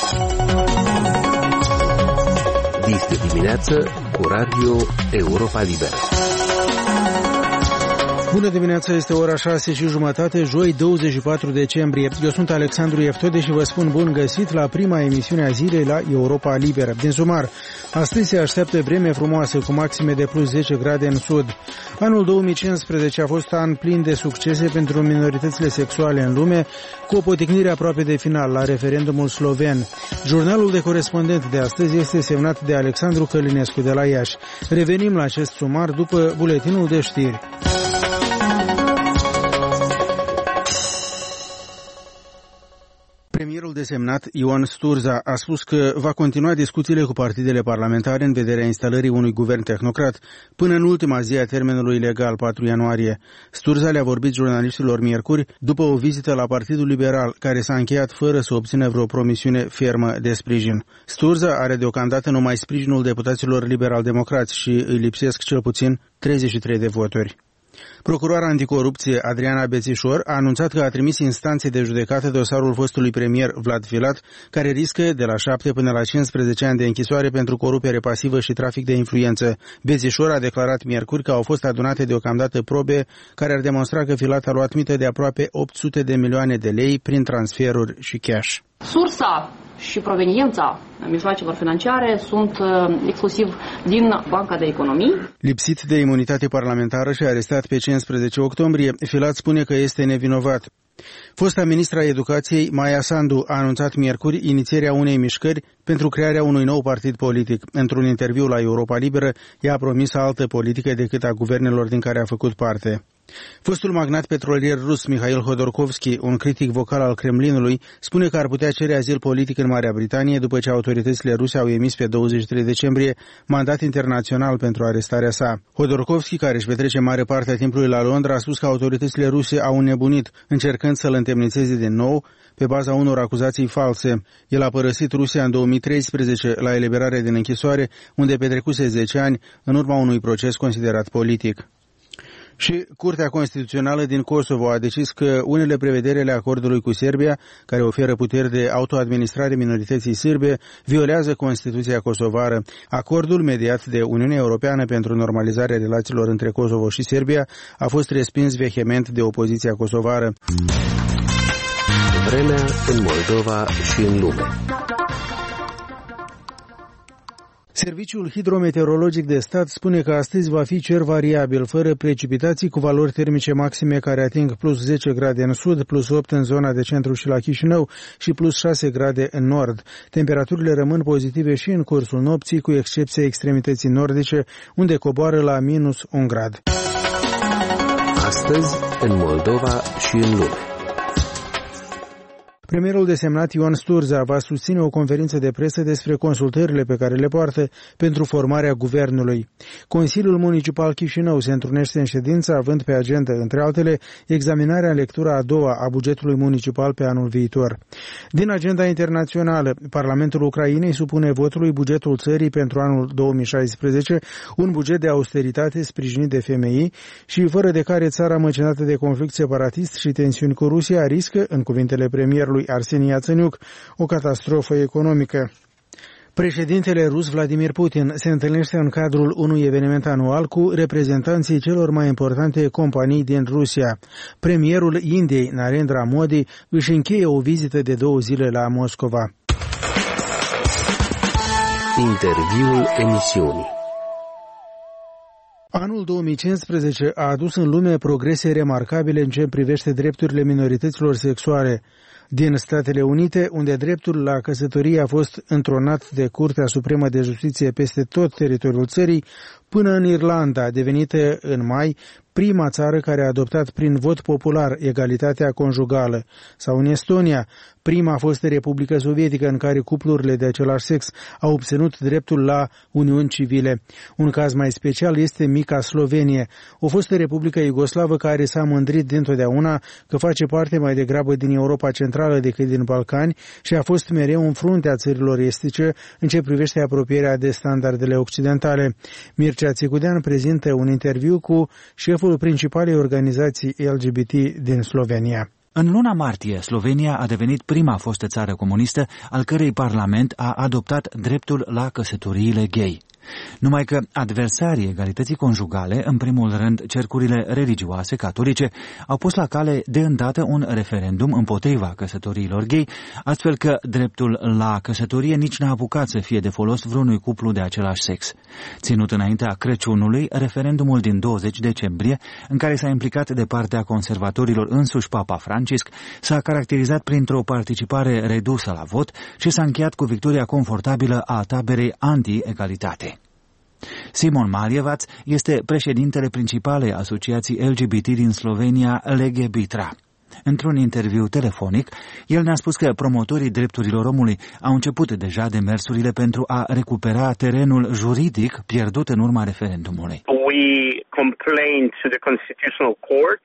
Dis de dimineață cu Radio Europa Liberă. Bună dimineața, este ora 6:30, joi 24 decembrie. Eu sunt Alexandru Eftode și vă spun bun găsit la prima emisiune a zilei la Europa Liberă. Din sumar, astăzi se așteaptă vreme frumoasă cu maxime de plus 10 grade în sud. Anul 2015 a fost an plin de succese pentru minoritățile sexuale în lume, cu o poticnire aproape de final la referendumul sloven. Jurnalul de corespondent de astăzi este semnat de Alexandru Călinescu de la Iași. Revenim la acest sumar după buletinul de știri. Premierul desemnat, Ion Sturza, a spus că va continua discuțiile cu partidele parlamentare în vederea instalării unui guvern tehnocrat până în ultima zi a termenului legal, 4 ianuarie. Sturza le-a vorbit jurnaliștilor miercuri după o vizită la Partidul Liberal, care s-a încheiat fără să obțină vreo promisiune fermă de sprijin. Sturza are deocamdată numai sprijinul deputaților liberal-democrați și îi lipsesc cel puțin 33 de voturi. Procurarea anticorupție Adriana Bețișor a anunțat că a trimis instanței de judecată dosarul fostului premier Vlad Filat, care riscă de la 7 până la 15 ani de închisoare pentru corupere pasivă și trafic de influență. Bețișor a declarat miercuri că au fost adunate deocamdată probe care ar demonstra că Filat a luat mită de aproape 800 de milioane de lei prin transferuri și cash. Sursa și proveniența mijloacelor financiare sunt exclusiv din Banca de Economii. Lipsit de imunitate parlamentară și arestat pe 15 octombrie, Filat spune că este nevinovat. Fosta ministra Educației, Maia Sandu, a anunțat miercuri inițierea unei mișcări pentru crearea unui nou partid politic. Într-un interviu la Europa Liberă, ea a promis altă politică decât a guvernelor din care a făcut parte. Fostul magnat petrolier rus Mikhail Hodorkovski, un critic vocal al Kremlinului, spune că ar putea cere azil politic în Marea Britanie după ce autoritățile ruse au emis pe 23 decembrie mandat internațional pentru arestarea sa. Hodorkovski, care își petrece mare parte a timpului la Londra, a spus că autoritățile ruse au înnebunit, încercând să-l întemnițeze din nou pe baza unor acuzații false. El a părăsit Rusia în 2013 la eliberare din închisoare, unde petrecuse 10 ani în urma unui proces considerat politic. Și Curtea Constituțională din Kosovo a decis că unele prevederi ale acordului cu Serbia, care oferă puteri de autoadministrare minorității sârbe, violează Constituția kosovară. Acordul mediat de Uniunea Europeană pentru normalizarea relațiilor între Kosovo și Serbia a fost respins vehement de opoziția kosovară. Vremea în Moldova și în lume. Serviciul hidrometeorologic de stat spune că astăzi va fi cer variabil, fără precipitații, cu valori termice maxime care ating plus 10 grade în sud, plus 8 în zona de centru și la Chișinău și plus 6 grade în nord. Temperaturile rămân pozitive și în cursul nopții, cu excepția extremității nordice, unde coboară la minus 1 grad. Astăzi, în Moldova și în lume. Premierul desemnat Ion Sturza va susține o conferință de presă despre consultările pe care le poartă pentru formarea guvernului. Consiliul Municipal Chișinău se întrunește în ședință, având pe agenda, între altele, examinarea în lectura a doua a bugetului municipal pe anul viitor. Din agenda internațională, Parlamentul Ucrainei supune votului bugetul țării pentru anul 2016, un buget de austeritate sprijinit de FMI și fără de care țara măcinată de conflict separatist și tensiuni cu Rusia riscă, în cuvintele premierului Arseni Iațăniuc, o catastrofă economică. Președintele rus Vladimir Putin se întâlnește în cadrul unui eveniment anual cu reprezentanții celor mai importante companii din Rusia. Premierul Indiei, Narendra Modi, își încheie o vizită de 2 zile la Moscova. Interviul emisiunii. Anul 2015 a adus în lume progrese remarcabile în ce privește drepturile minorităților sexuale. Din Statele Unite, unde dreptul la căsătorie a fost întronat de Curtea Supremă de Justiție peste tot teritoriul țării, până în Irlanda, devenită în mai prima țară care a adoptat prin vot popular egalitatea conjugală, sau în Estonia, prima fostă Republică Sovietică în care cuplurile de același sex au obținut dreptul la uniuni civile. Un caz mai special este mica Slovenie, o fostă Republică Iugoslavă care s-a mândrit dintotdeauna că face parte mai degrabă din Europa Centrală decât din Balcani și a fost mereu în fruntea țărilor estice în ce privește apropierea de standardele occidentale. Mircea Țicudean prezintă un interviu cu șeful principalei organizații LGBT din Slovenia. În luna martie, Slovenia a devenit prima fostă țară comunistă al cărei parlament a adoptat dreptul la căsătoriile gay. Numai că adversarii egalității conjugale, în primul rând cercurile religioase catolice, au pus la cale de îndată un referendum împotriva căsătoriilor gay, astfel că dreptul la căsătorie nici n-a apucat să fie de folos vreunui cuplu de același sex. Ținut înaintea Crăciunului, referendumul din 20 decembrie, în care s-a implicat de partea conservatorilor însuși Papa Francisc, s-a caracterizat printr-o participare redusă la vot și s-a încheiat cu victoria confortabilă a taberei anti-egalitate. Simon Maljevac este președintele principalei asociații LGBT din Slovenia, Legebitra. Într-un interviu telefonic, el ne-a spus că promotorii drepturilor omului au început deja demersurile pentru a recupera terenul juridic pierdut în urma referendumului. We complained to the Constitutional Court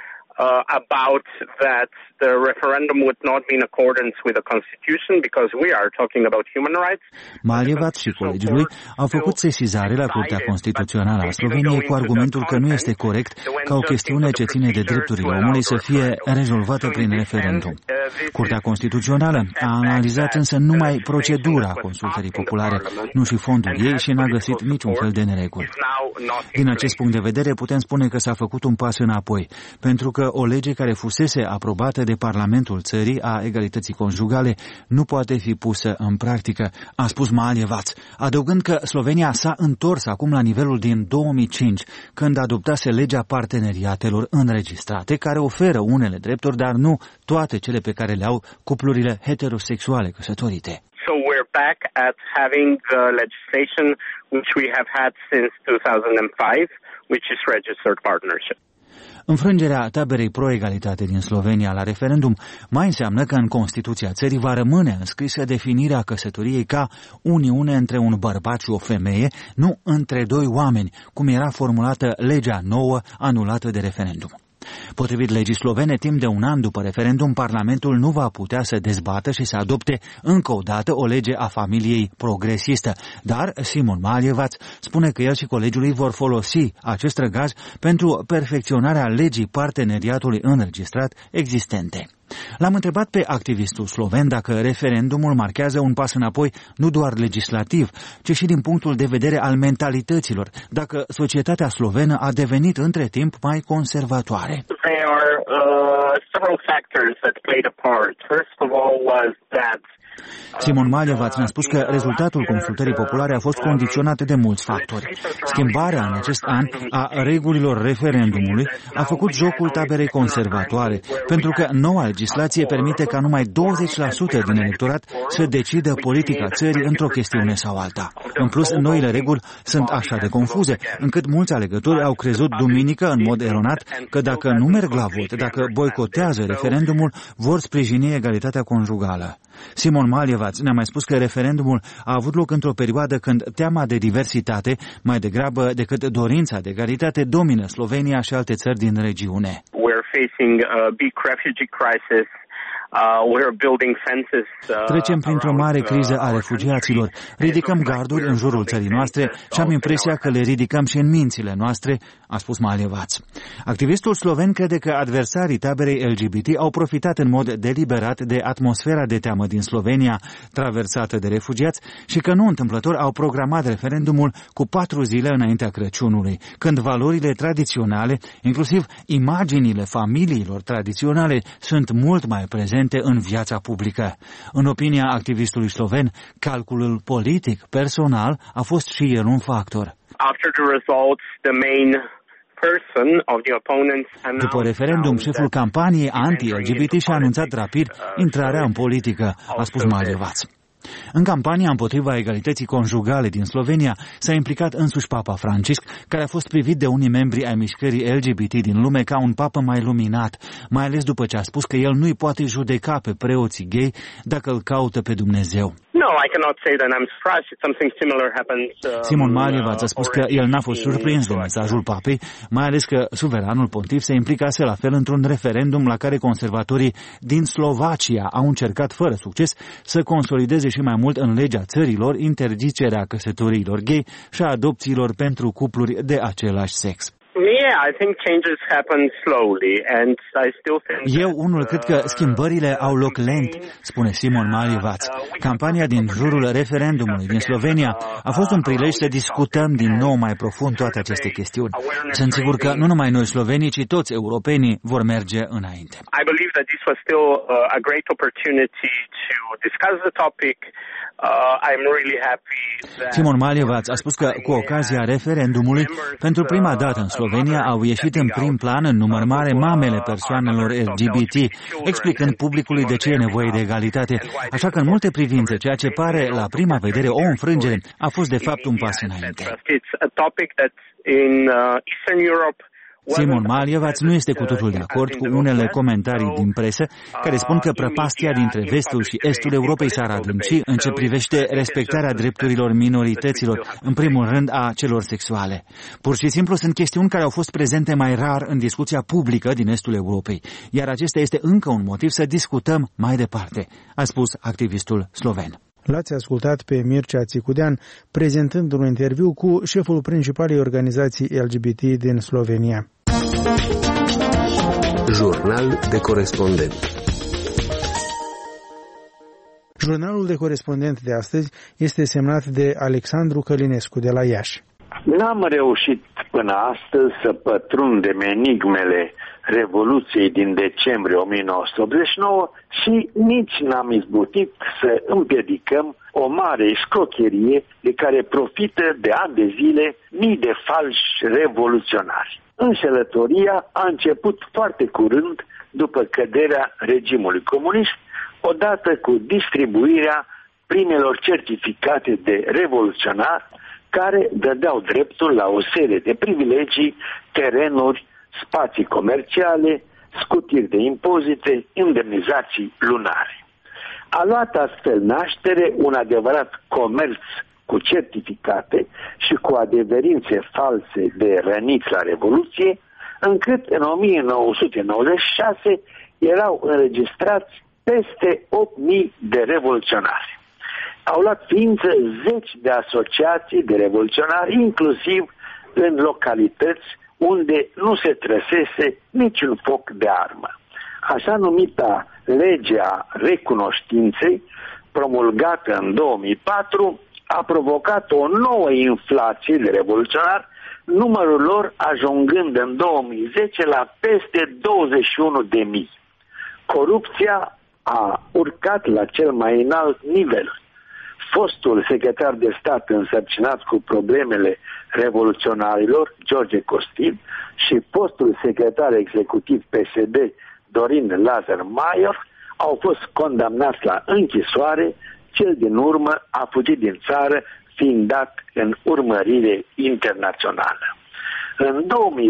about that the referendum would not be in accordance with the Constitution because we are talking about human rights. Maljevac și colegii lui au făcut sesizare la Curtea Constituțională a Sloveniei cu argumentul că nu este corect ca o chestiune ce ține de drepturile omului să fie rezolvată prin referendum. Curtea Constituțională a analizat însă numai procedura consultării populare, nu și fondul ei, și n-a găsit niciun fel de nereguli. Din acest punct de vedere putem spune că s-a făcut un pas înapoi, pentru că o lege care fusese aprobată de Parlamentul țării a egalității conjugale nu poate fi pusă în practică, a spus Maljevac, adăugând că Slovenia s-a întors acum la nivelul din 2005, când adoptase legea parteneriatelor înregistrate, care oferă unele drepturi, dar nu toate cele pe care le au cuplurile heterosexuale căsătorite. So we're back at having legislation which we have had since 2005, which is registered partnership. Înfrângerea taberei pro-egalitate din Slovenia la referendum mai înseamnă că în Constituția țării va rămâne înscrisă definirea căsătoriei ca uniune între un bărbat și o femeie, nu între doi oameni, cum era formulată legea nouă anulată de referendum. Potrivit legii slovene, timp de un an după referendum, Parlamentul nu va putea să dezbată și să adopte încă o dată o lege a familiei progresistă, dar Simon Maljevac spune că el și colegiul lui vor folosi acest răgaz pentru perfecționarea legii parteneriatului înregistrat existente. L-am întrebat pe activistul sloven dacă referendumul marchează un pas înapoi nu doar legislativ, ci și din punctul de vedere al mentalităților, dacă societatea slovenă a devenit între timp mai conservatoare. There are several factors that played a part. First of all was that Simon Maljevac ne-a spus că rezultatul consultării populare a fost condiționat de mulți factori. Schimbarea în acest an a regulilor referendumului a făcut jocul taberei conservatoare, pentru că noua legislație permite ca numai 20% din electorat să decidă politica țării într-o chestiune sau alta. În plus, noile reguli sunt așa de confuze, încât mulți alegători au crezut duminică în mod eronat că dacă nu merg la vot, dacă boicotează referendumul, vor sprijini egalitatea conjugală. Simon Maljevac ne-a mai spus că referendumul a avut loc într-o perioadă când teama de diversitate, mai degrabă decât dorința de egalitate, domină Slovenia și alte țări din regiune. We're facing a big refugee crisis. Trecem printr-o mare criză a refugiaților. Ridicăm garduri în jurul țării noastre și am impresia că le ridicăm și în mințile noastre, a spus Maljevac. Activistul sloven crede că adversarii taberei LGBT au profitat în mod deliberat de atmosfera de teamă din Slovenia, traversată de refugiați, și că nu întâmplător au programat referendumul cu 4 zile înaintea Crăciunului, când valorile tradiționale, inclusiv imaginile familiilor tradiționale, sunt mult mai prezente în viața publică. În opinia activistului sloven, calculul politic personal a fost și el un factor. După referendum, șeful campaniei anti-LGBT și-a anunțat rapid intrarea în politică, a spus Maljevac. În campania împotriva egalității conjugale din Slovenia s-a implicat însuși Papa Francisc, care a fost privit de unii membri ai mișcării LGBT din lume ca un papă mai luminat, mai ales după ce a spus că el nu-i poate judeca pe preoții gay dacă îl caută pe Dumnezeu. Simon Maljevac a spus că el n-a fost surprins de mesajul papei, mai ales că suveranul pontif se implicase la fel într-un referendum la care conservatorii din Slovacia au încercat fără succes să consolideze și mai mult în legea țărilor interzicerea căsătoriilor gay și a adopțiilor pentru cupluri de același sex. Yeah, I think changes happen slowly, and I still think. Eu unul cred că schimbările au loc lent, spune Simon Maljevac. Campania din jurul referendumului din Slovenia a fost un prilej să discutăm din nou mai profund toate aceste chestiuni. Sunt sigur că nu numai noi slovenii, ci toți europenii vor merge înainte. I believe that this was still a great opportunity to discuss the topic. I'm really happy that Simon Maljevac a spus că cu ocazia referendumului, pentru prima dată în Slovenia au ieșit în prim plan în număr mare mamele persoanelor LGBT, explicând publicului de ce e nevoie de egalitate. Așa că în multe privințe, ceea ce pare la prima vedere o înfrângere, a fost de fapt un pas înainte. Simon Maljevac nu este cu totul de acord cu unele comentarii din presă care spun că prăpastia dintre vestul și estul Europei s-ar adânci în ce privește respectarea drepturilor minorităților, în primul rând a celor sexuale. Pur și simplu sunt chestiuni care au fost prezente mai rar în discuția publică din estul Europei, iar acesta este încă un motiv să discutăm mai departe, a spus activistul sloven. L-ați ascultat pe Mircea Țicudean prezentând un interviu cu șeful principalei organizații LGBT din Slovenia. Jurnal de corespondent. Jurnalul de corespondent de astăzi este semnat de Alexandru Călinescu de la Iași. N-am reușit până astăzi să pătrundem enigmele Revoluției din decembrie 1989 și nici n-am izbutit să împiedicăm o mare scrocherie de care profită de ani de zile mii de falși revoluționari. Înșelătoria a început foarte curând după căderea regimului comunist, odată cu distribuirea primelor certificate de revoluționar care dădeau dreptul la o serie de privilegii, terenuri, spații comerciale, scutiri de impozite, indemnizații lunare. A luat astfel naștere un adevărat comerț cu certificate și cu adeverințe false de răniți la Revoluție, încât în 1996 erau înregistrați peste 8.000 de revoluționari. Au luat ființă zeci de asociații de revoluționari, inclusiv în localități unde nu se trăsese niciun foc de armă. Așa numita legea recunoștinței, promulgată în 2004, a provocat o nouă inflație de revoluționari, numărul lor ajungând în 2010 la peste 21.000. Corupția a urcat la cel mai înalt nivel. Fostul secretar de stat însărcinat cu problemele revoluționarilor, George Costin, și fostul secretar executiv PSD, Dorin Lazar-Maier, au fost condamnați la închisoare, cel din urmă a fugit din țară, fiind dat în urmărire internațională. În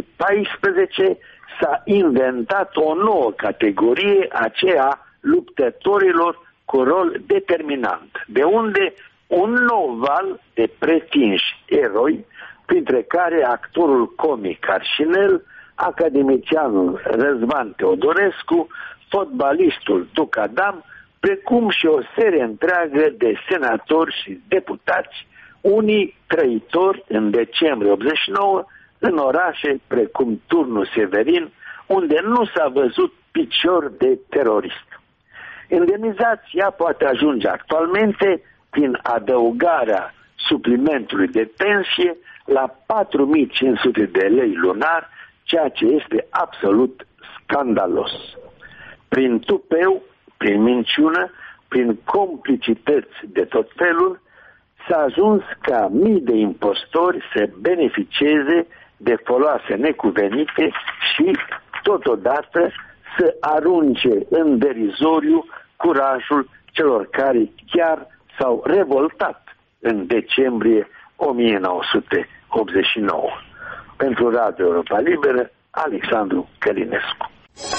2014 s-a inventat o nouă categorie, aceea luptătorilor cu rol determinant, de unde un nou val de pretinși eroi, printre care actorul comic Arșinel, academicianul Răzvan Teodorescu, fotbalistul Duc Adam, precum și o serie întreagă de senatori și deputați, unii trăitori în decembrie 89 în orașe precum Turnu Severin, unde nu s-a văzut picior de terorist. Indemnizația poate ajunge actualmente prin adăugarea suplimentului de pensie la 4.500 de lei lunar, ceea ce este absolut scandalos. Prin tupeu, prin minciună, prin complicități de tot felul, s-a ajuns ca mii de impostori să beneficieze de foloase necuvenite și, totodată, să arunce în derizoriu curajul celor care chiar s-au revoltat în decembrie 1989. Pentru Radio Europa Liberă, Alexandru Călinescu.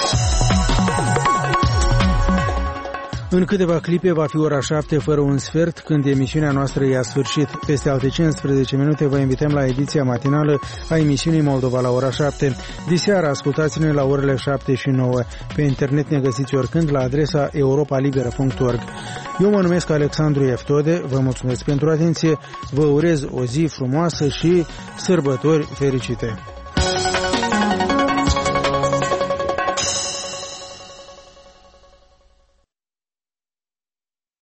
În câteva clipe va fi ora 7 fără un sfert, când emisiunea noastră i-a sfârșit. Peste alte 15 minute vă invităm la ediția matinală a emisiunii Moldova la ora 7. Diseară ascultați-ne la orele 7 și 9. Pe internet ne găsiți oricând la adresa europalibera.org. Eu mă numesc Alexandru Eftode, vă mulțumesc pentru atenție, vă urez o zi frumoasă și sărbători fericite.